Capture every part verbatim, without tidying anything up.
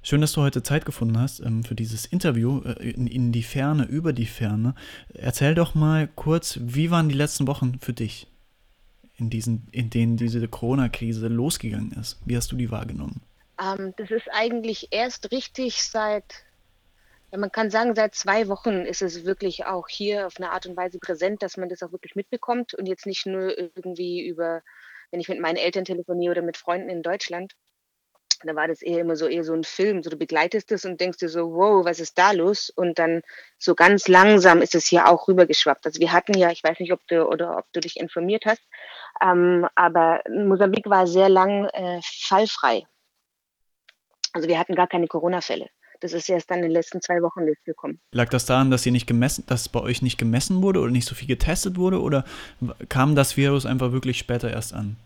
Schön, dass du heute Zeit gefunden hast ähm, für dieses Interview äh, in, in die Ferne, über die Ferne. Erzähl doch mal kurz, wie waren die letzten Wochen für dich, in diesen, in denen diese Corona-Krise losgegangen ist? Wie hast du die wahrgenommen? Ähm, das ist eigentlich erst richtig seit, ja, man kann sagen, seit zwei Wochen ist es wirklich auch hier auf eine Art und Weise präsent, dass man das auch wirklich mitbekommt und jetzt nicht nur irgendwie über, wenn ich mit meinen Eltern telefoniere oder mit Freunden in Deutschland. Da war das eher immer so eher so ein Film, so du begleitest es und denkst dir so: „Wow, was ist da los?“ Und dann so ganz langsam ist es hier auch rübergeschwappt. Also, wir hatten ja, ich weiß nicht, ob du oder ob du dich informiert hast, ähm, aber Mosambik war sehr lang, äh, fallfrei. Also, wir hatten gar keine Corona-Fälle. Das ist erst dann in den letzten zwei Wochen jetzt gekommen. Lag das daran, dass ihr nicht gemessen, dass bei euch nicht gemessen wurde oder nicht so viel getestet wurde, oder kam das Virus einfach wirklich später erst an?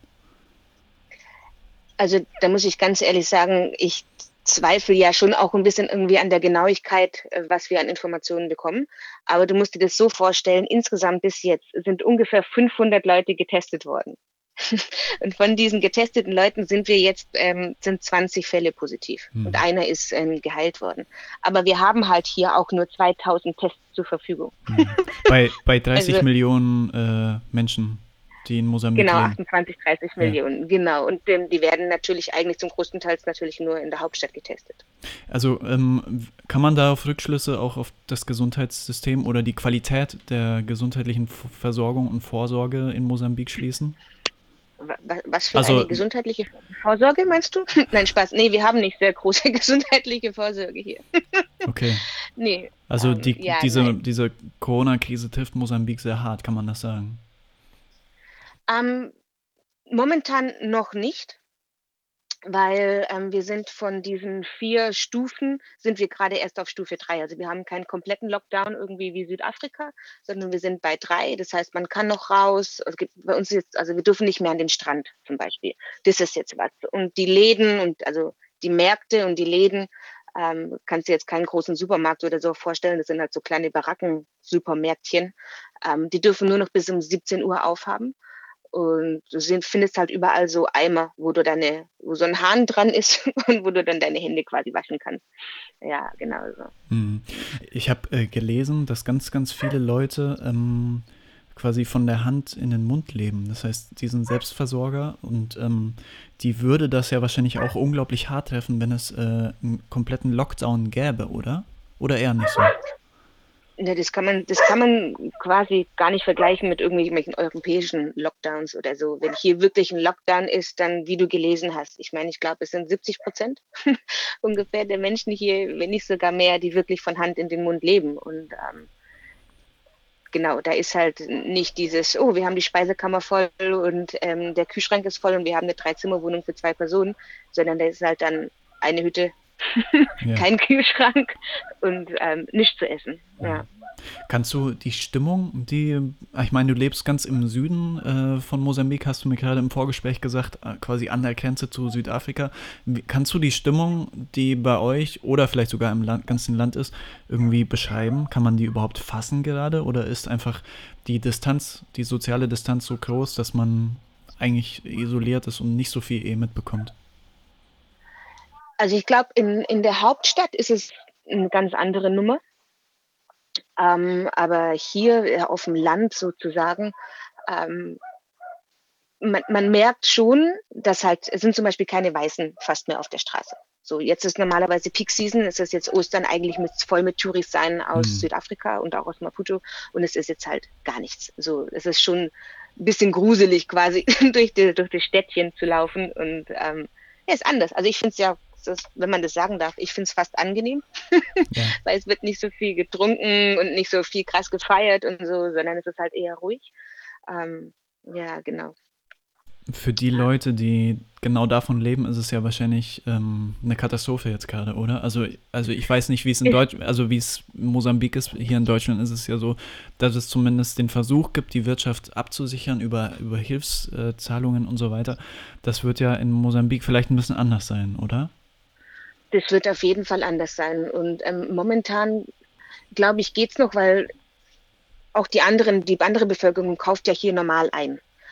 Also, da muss ich ganz ehrlich sagen, ich zweifle ja schon auch ein bisschen irgendwie an der Genauigkeit, äh, was wir an Informationen bekommen. Aber du musst dir das so vorstellen, insgesamt bis jetzt sind ungefähr fünfhundert Leute getestet worden. Und von diesen getesteten Leuten sind wir jetzt ähm, sind zwanzig Fälle positiv und Hm. einer ist, ähm, geheilt worden. Aber wir haben halt hier auch nur zweitausend Tests zur Verfügung. Hm. Bei, bei dreißig Also Millionen äh, Menschen, die in Mosambik genau, leben. achtundzwanzig, dreißig Ja. Millionen, genau. Und, ähm, die werden natürlich eigentlich zum größten Teils natürlich nur in der Hauptstadt getestet. Also ähm, kann man da auf Rückschlüsse auch auf das Gesundheitssystem oder die Qualität der gesundheitlichen F- Versorgung und Vorsorge in Mosambik schließen? Wa wa was für eine Also, gesundheitliche Vorsorge meinst du? Nein, Spaß. Ne, wir haben nicht sehr große gesundheitliche Vorsorge hier. okay. Ne, Also ähm, die, ja, diese, nein. diese Corona-Krise trifft Mosambik sehr hart, kann man das sagen? Ähm, Momentan noch nicht. Weil, ähm, wir sind von diesen vier Stufen sind wir gerade erst auf Stufe drei. Also, wir haben keinen kompletten Lockdown irgendwie wie Südafrika, sondern wir sind bei drei. Das heißt, man kann noch raus. Es gibt bei uns jetzt, also, wir dürfen nicht mehr an den Strand zum Beispiel. Das ist jetzt was. Und die Läden und also, die Märkte und die Läden, ähm, kannst dir jetzt keinen großen Supermarkt oder so vorstellen. Das sind halt so kleine Baracken-Supermärktchen. Ähm, die dürfen nur noch bis um siebzehn Uhr aufhaben. Und du sind findest halt überall so Eimer, wo du deine wo so 'n Hahn dran ist und wo du dann deine Hände quasi waschen kannst. Ja, genau so. Hm. Ich habe äh, gelesen, dass ganz, ganz viele Leute ähm, quasi von der Hand in den Mund leben. Das heißt, die sind Selbstversorger, und ähm, die würde das ja wahrscheinlich auch unglaublich hart treffen, wenn es äh, einen kompletten Lockdown gäbe, oder? Oder eher nicht so? Ne, das kann man das kann man quasi gar nicht vergleichen mit irgendwelchen europäischen Lockdowns oder so. Wenn hier wirklich 'n Lockdown ist, dann wie du gelesen hast. Ich meine, ich glaube, es sind siebzig ungefähr der Menschen hier, wenn nicht sogar mehr, die wirklich von Hand in den Mund leben. Und, ähm, genau, da ist halt nicht dieses: „Oh, wir haben die Speisekammer voll und, ähm, der Kühlschrank ist voll und wir haben 'ne Dreizimmerwohnung für zwei Personen“, sondern da ist halt dann eine Hütte, Ja. kein Kühlschrank und, ähm, nichts zu essen. Ja. Kannst du die Stimmung, die, ich meine, du lebst ganz im Süden äh, von Mosambik, hast du mir gerade im Vorgespräch gesagt, äh, quasi an der Grenze zu Südafrika. Wie, kannst du die Stimmung, die bei euch oder vielleicht sogar im Land, ganzen Land ist, irgendwie beschreiben? Kann man die überhaupt fassen gerade? Oder ist einfach die Distanz, die soziale Distanz so groß, dass man eigentlich isoliert ist und nicht so viel eh mitbekommt? Also, ich glaube, in in der Hauptstadt ist es 'ne ganz andere Nummer, ähm, aber hier, äh, aufm Land sozusagen, ähm, man man merkt schon, dass halt es sind zum Beispiel keine Weißen fast mehr auf der Straße. So, jetzt ist normalerweise Peak Season, es ist jetzt Ostern, eigentlich müsst's voll mit Touris sein aus Hm. Südafrika und auch aus Maputo und es ist jetzt halt gar nichts. So, es ist schon 'n bisschen gruselig quasi durch die durch das Städtchen zu laufen und, ähm, ja, ist anders. Also, ich finde es ja, es ist, wenn man das sagen darf, ich finde es fast angenehm, Ja. weil es wird nicht so viel getrunken und nicht so viel krass gefeiert und so, sondern es ist halt eher ruhig. Ähm, ja, genau. Für die Ja. Leute, die genau davon leben, ist es ja wahrscheinlich ähm, eine Katastrophe jetzt gerade, oder? Also, also ich weiß nicht, wie es in Ist Deutsch, also wie es in Mosambik ist. Hier in Deutschland ist es ja so, dass es zumindest den Versuch gibt, die Wirtschaft abzusichern über, über Hilfszahlungen und so weiter. Das wird ja in Mosambik vielleicht ein bisschen anders sein, oder? Das wird auf jeden Fall anders sein und, ähm, momentan, glaube ich, geht's noch, weil auch die anderen die andere Bevölkerung kauft ja hier normal ein.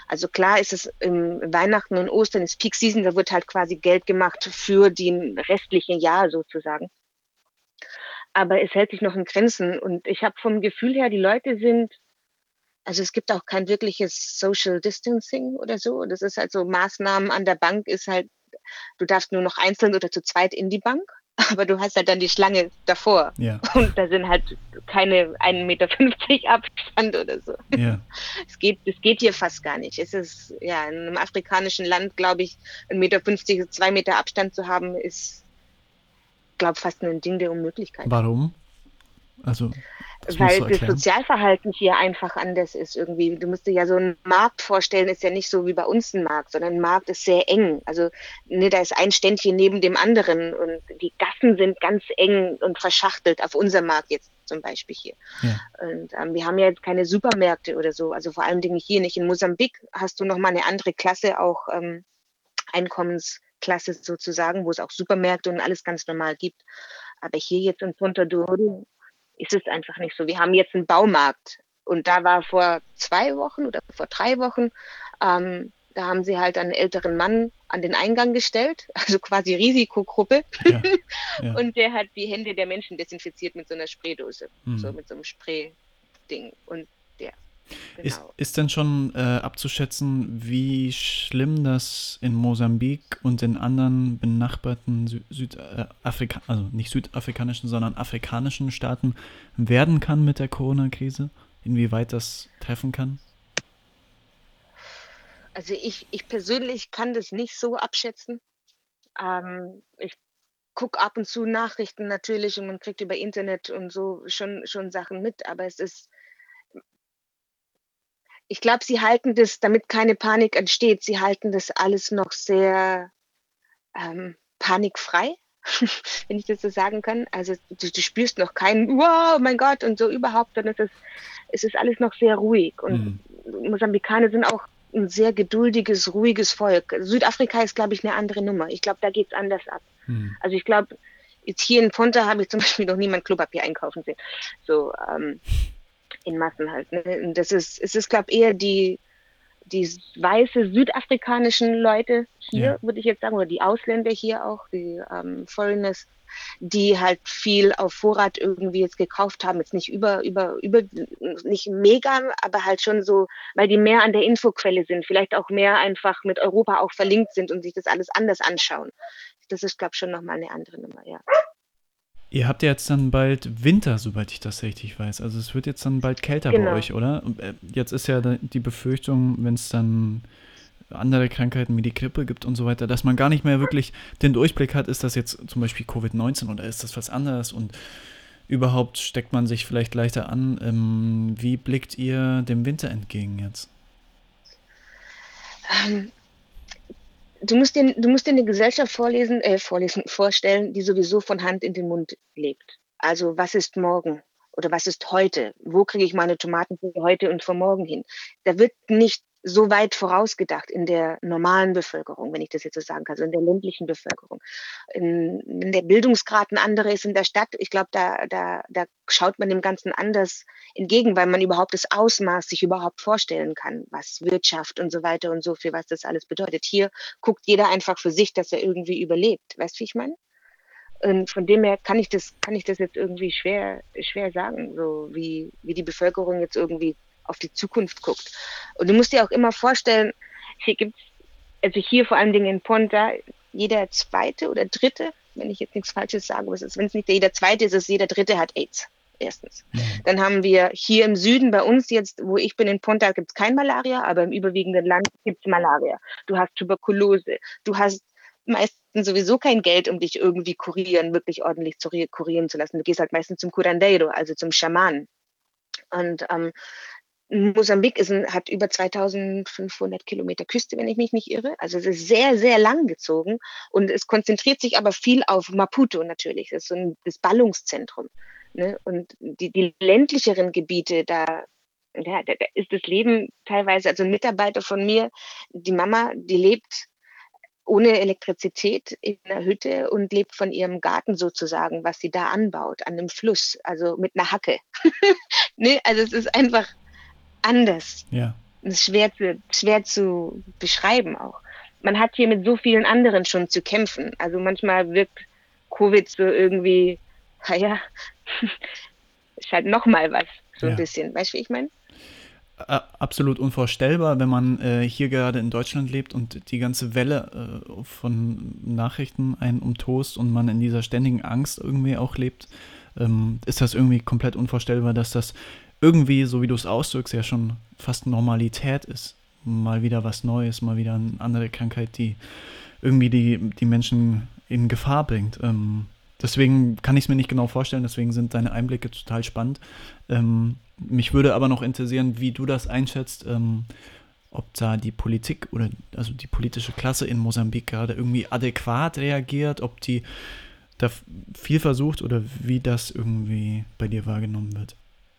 Also klar ist es im Weihnachten und Ostern ist Peak Season, da wird halt quasi Geld gemacht für den restlichen Jahr sozusagen. Aber es hält sich noch in Grenzen und ich habe vom Gefühl her, die Leute sind also es gibt auch kein wirkliches Social Distancing oder so. Das ist halt so Maßnahmen an der Bank ist halt, du darfst nur noch einzeln oder zu zweit in die Bank, aber du hast halt dann die Schlange davor Ja, und da sind halt keine ein Meter fünfzig Abstand oder so. ja. Es geht es geht hier fast gar nicht. Es ist ja, in 'nem afrikanischen Land, glaube ich, ein Meter fünfzig, zwei Meter Abstand zu haben, ist, glaube fast 'n Ding der Unmöglichkeit. Warum? Also, das musst Weil du das erklären. Sozialverhalten hier einfach anders ist irgendwie. Du musst dir ja so 'n Markt vorstellen, ist ja nicht so wie bei uns 'n Markt, sondern 'n Markt ist sehr eng. Also, ne, da ist ein Ständchen neben dem anderen und die Gassen sind ganz eng und verschachtelt auf unserem Markt jetzt zum Beispiel hier. Ja, Und, ähm, wir haben ja jetzt keine Supermärkte oder so, also vor allen Dingen hier nicht. In Mosambik hast du noch mal 'ne andere Klasse, auch, ähm, Einkommensklasse sozusagen, wo es auch Supermärkte und alles ganz normal gibt. Aber hier jetzt in Punta Douro ist es einfach nicht so. Wir haben jetzt 'n Baumarkt und da war vor zwei Wochen oder vor drei Wochen ähm, da haben sie halt einen älteren Mann an den Eingang gestellt, also quasi Risikogruppe. ja, ja. Und der hat die Hände der Menschen desinfiziert mit so 'ner Spraydose, so Mhm. mit so 'nem Sprayding und ja, Ist, genau. ist denn schon äh, abzuschätzen, wie schlimm das in Mosambik und in anderen benachbarten Sü Südafrika, also nicht südafrikanischen, sondern afrikanischen Staaten werden kann mit der Corona-Krise? Inwieweit das treffen kann? Also ich ich persönlich kann das nicht so abschätzen. Ähm, ich gucke ab und zu Nachrichten natürlich und man kriegt über Internet und so schon schon Sachen mit, aber es ist ich glaube, sie halten das, damit keine Panik entsteht, sie halten das alles noch sehr, ähm, panikfrei, wenn ich das so sagen kann. Also, du du spürst noch keinen: „Wow, mein Gott“ und so überhaupt, sondern es ist es ist alles noch sehr ruhig und Mhm. Mosambikaner sind auch 'n sehr geduldiges, ruhiges Volk. Südafrika ist, glaube ich, 'ne andere Nummer. Ich glaube, da geht's anders ab. Mhm. Also, ich glaube, jetzt hier in Ponta habe ich zum Beispiel noch niemand Klopapier einkaufen sehen, so, ähm, in Massen halt, ne? Und das ist es ist, glaube eher die die s weiße südafrikanischen Leute Ja. hier, würde ich jetzt sagen, oder die Ausländer hier auch, die, ähm, Foreigners, die halt viel auf Vorrat irgendwie jetzt gekauft haben, jetzt nicht über über über nicht mega, aber halt schon so, weil die mehr an der Infoquelle sind, vielleicht auch mehr einfach mit Europa auch verlinkt sind und sich das alles anders anschauen. Das ist, glaube ich, schon noch mal 'ne andere Nummer, ja. Ihr habt ja jetzt dann bald Winter, soweit ich das richtig weiß. Also, es wird jetzt dann bald kälter bei Genau. euch, oder? Und, äh, jetzt ist ja da die Befürchtung, wenn's dann andere Krankheiten wie die Grippe gibt und so weiter, dass man gar nicht mehr wirklich den Durchblick hat, ist das jetzt zum Beispiel Covid neunzehn oder ist das was anderes und überhaupt steckt man sich vielleicht leichter an. Ähm, wie blickt ihr dem Winter entgegen jetzt? Ähm, du musst dir du musst dir 'ne Gesellschaft vorlesen äh, vorlesen vorstellen, die sowieso von Hand in den Mund lebt. Also, was ist morgen oder was ist heute? Wo kriege ich meine Tomaten für heute und für morgen hin? Da wird nicht so weit vorausgedacht in der normalen Bevölkerung, wenn ich das jetzt so sagen kann, also in der ländlichen Bevölkerung. In wenn der Bildungsgrad 'n anderer ist in der Stadt, ich glaube, da da da schaut man dem Ganzen anders entgegen, weil man überhaupt das Ausmaß sich überhaupt vorstellen kann, was Wirtschaft und so weiter und so für was das alles bedeutet. Hier guckt jeder einfach für sich, dass er irgendwie überlebt. Weißt du, wie ich meine? Und von dem her kann ich das kann ich das jetzt irgendwie schwer schwer sagen, so wie wie die Bevölkerung jetzt irgendwie auf die Zukunft guckt. Und du musst dir auch immer vorstellen, hier gibt's also hier vor allen Dingen in Ponta, jeder zweite oder dritte, wenn ich jetzt nix Falsches sage, was ist wenn's nicht jeder zweite ist, ist jeder dritte hat AIDS, erstens. Mhm. Dann haben wir hier im Süden bei uns jetzt, wo ich bin in Ponta, gibt's kein Malaria, aber im überwiegenden Land gibt's Malaria. Du hast Tuberkulose. Du hast meistens sowieso kein Geld, um dich irgendwie kurieren wirklich ordentlich zu ri kurieren zu lassen. Du gehst halt meistens zum Curandeiro, also zum Schamanen. Und, ähm, Mosambik ist 'n hat über zweitausendfünfhundert Kilometer Küste, wenn ich mich nicht irre. Also, es ist sehr, sehr langgezogen und es konzentriert sich aber viel auf Maputo natürlich. Das ist so 'n das Ballungszentrum, ne? Und die die ländlicheren Gebiete, da ja, da da ist das Leben teilweise also 'n Mitarbeiter von mir, die Mama, die lebt ohne Elektrizität in 'ner Hütte und lebt von ihrem Garten sozusagen, was sie da anbaut an 'nem Fluss, also mit 'ner Hacke. Ne, also es ist einfach anders. Ja. Das ist schwer zu schwer zu beschreiben auch. Man hat hier mit so vielen anderen schon zu kämpfen. Also, manchmal wirkt Covid so irgendwie, na ja, ist halt noch mal was, so 'n Ja. bisschen. Weißt du, wie ich meine? A absolut unvorstellbar, wenn man äh, hier gerade in Deutschland lebt und die ganze Welle äh, von Nachrichten einen umtost und man in dieser ständigen Angst irgendwie auch lebt, ähm, ist das irgendwie komplett unvorstellbar, dass das irgendwie, so wie du es ausdrückst, ja schon fast Normalität ist. Mal wieder was Neues, mal wieder eine andere Krankheit, die irgendwie die, die Menschen in Gefahr bringt. Ähm, deswegen kann ich es mir nicht genau vorstellen, deswegen sind deine Einblicke total spannend. Ähm, mich würde aber noch interessieren, wie du das einschätzt, ähm, ob da die Politik oder also die politische Klasse in Mosambik gerade irgendwie adäquat reagiert, ob die da viel versucht oder wie das irgendwie bei dir wahrgenommen wird.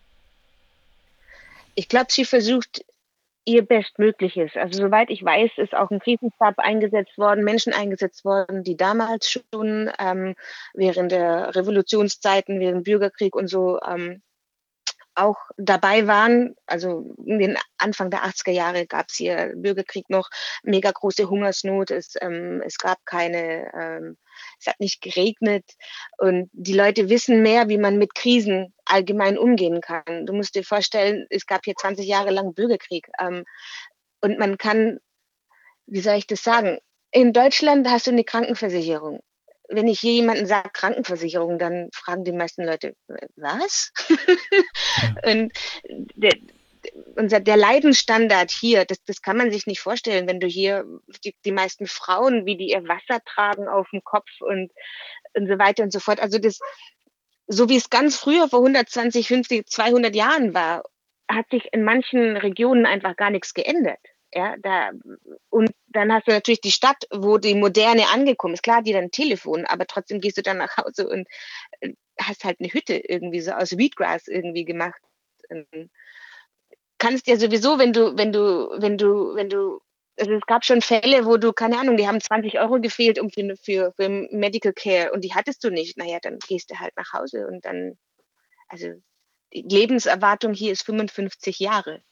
Ich glaube, sie versucht ihr Bestmögliches. Also, soweit ich weiß, ist auch 'n Krisenstab eingesetzt worden, Menschen eingesetzt worden, die damals schon, ähm, während der Revolutionszeiten, während Bürgerkrieg und so, ähm, auch dabei waren. Also, in den Anfang der achtziger Jahre gab's hier Bürgerkrieg noch, mega große Hungersnot. Es, ähm es gab keine ähm, es hat nicht geregnet und die Leute wissen mehr, wie man mit Krisen allgemein umgehen kann. Du musst dir vorstellen, es gab hier zwanzig Jahre lang Bürgerkrieg, ähm, und man kann wie soll ich das sagen? In Deutschland hast du 'ne Krankenversicherung. Wenn ich hier jemanden sage Krankenversicherung, dann fragen die meisten Leute: „W was?“ Ja. Und der unser der Leidensstandard hier, das das kann man sich nicht vorstellen, wenn du hier die die meisten Frauen, wie die ihr Wasser tragen aufm Kopf und und so weiter und so fort. Also, das so wie es ganz früher vor hundertzwanzig, fünfzig, zweihundert Jahren war, hat sich in manchen Regionen einfach gar nix geändert, ja? Da und dann hast du natürlich die Stadt, wo die Moderne angekommen ist. Klar hat jeder 'n Telefon, aber trotzdem gehst du dann nach Hause und, äh, hast halt 'ne Hütte irgendwie so aus Wheatgrass irgendwie gemacht. Ähm, kannst ja sowieso, wenn du wenn du wenn du wenn du also, es gab schon Fälle, wo du keine Ahnung, die haben zwanzig Euro gefehlt, um für 'ne für für Medical Care und die hattest du nicht. Na ja, dann gehst du halt nach Hause und dann also, die Lebenserwartung hier ist fünfundfünfzig Jahre.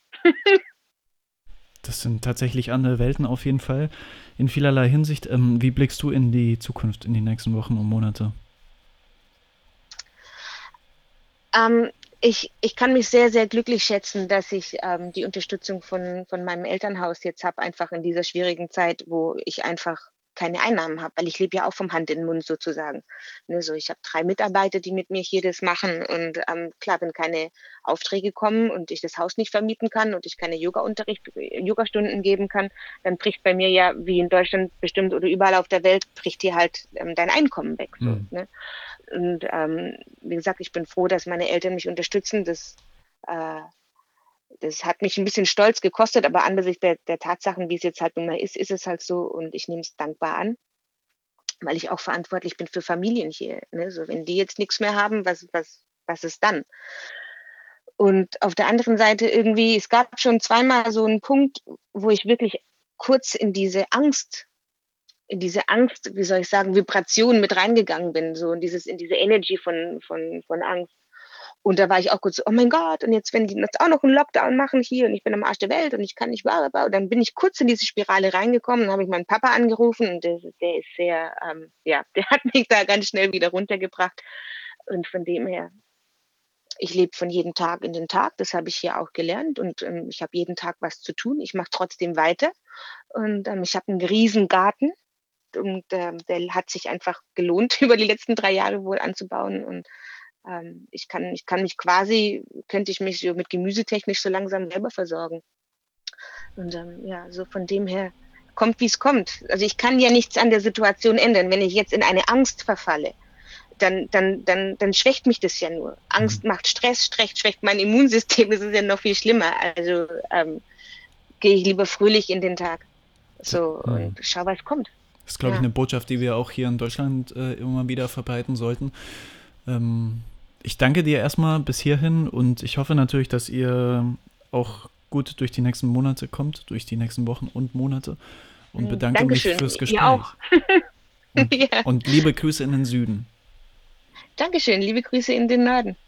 Das sind tatsächlich andere Welten auf jeden Fall in vielerlei Hinsicht. Ähm, wie blickst du in die Zukunft, in die nächsten Wochen und Monate? Ähm, ich ich kann mich sehr, sehr glücklich schätzen, dass ich, ähm, die Unterstützung von von meinem Elternhaus jetzt habe, einfach in dieser schwierigen Zeit, wo ich einfach keine Einnahmen habe, weil ich lebe ja auch vom Hand in 'n Mund sozusagen. Ne, so ich habe drei Mitarbeiter, die mit mir hier das machen und, ähm, klar, wenn keine Aufträge kommen und ich das Haus nicht vermieten kann und ich keine Yogaunterricht äh, Yogastunden geben kann, dann bricht bei mir ja, wie in Deutschland bestimmt oder überall auf der Welt, bricht dir halt, ähm, dein Einkommen weg so, Mhm. ne? Und, ähm, wie gesagt, ich bin froh, dass meine Eltern mich unterstützen. Das, äh das hat mich 'n bisschen Stolz gekostet, aber angesichts der der Tatsachen, wie's jetzt halt nun mal ist, ist es halt so und ich nehme es dankbar an, weil ich auch verantwortlich bin für Familien hier, ne? So, wenn die jetzt nix mehr haben, was was was ist dann? Und auf der anderen Seite irgendwie es gab schon zweimal so 'n Punkt, wo ich wirklich kurz in diese Angst in diese Angst, wie soll ich sagen, Vibration mit reingegangen bin, so in dieses in diese Energy von von von Angst. Und da war ich auch kurz so: „Oh mein Gott, und jetzt, wenn die jetzt auch noch 'n Lockdown machen hier und ich bin am Arsch der Welt und ich kann nicht bla bla bla.“ Und dann bin ich kurz in diese Spirale reingekommen, dann habe ich meinen Papa angerufen und der der ist sehr, ähm ja, der hat mich da ganz schnell wieder runtergebracht. Und von dem her ich lebe von jedem Tag in den Tag, das habe ich hier auch gelernt und, ähm, ich habe jeden Tag was zu tun. Ich mache trotzdem weiter und, ähm, ich habe 'n Riesengarten und, ähm, der hat sich einfach gelohnt, über die letzten drei Jahre wohl anzubauen und, ähm, ich kann ich kann mich quasi könnte ich mich so mit gemüsetechnisch so langsam selber versorgen. Und, ähm, ja, so von dem her, kommt, wie's kommt. Also, ich kann ja nichts an der Situation ändern. Wenn ich jetzt in eine Angst verfalle, dann dann dann dann schwächt mich das ja nur. Mhm. Angst macht Stress, Stress schwächt mein Immunsystem, das ist ja noch viel schlimmer. Also, ähm, gehe ich lieber fröhlich in den Tag, D so und mhm. schau, was kommt. Das ist, glaube ich, Ja. 'ne Botschaft, die wir auch hier in Deutschland, äh, immer wieder verbreiten sollten. Ähm, ich danke dir erst mal bis hierhin und ich hoffe natürlich, dass ihr auch gut durch die nächsten Monate kommt, durch die nächsten Wochen und Monate und Mhm. bedanke mich Dankeschön. fürs Ihr auch. Gespräch. Und Ja. und liebe Grüße in den Süden. Dankeschön. Liebe Grüße in den Norden.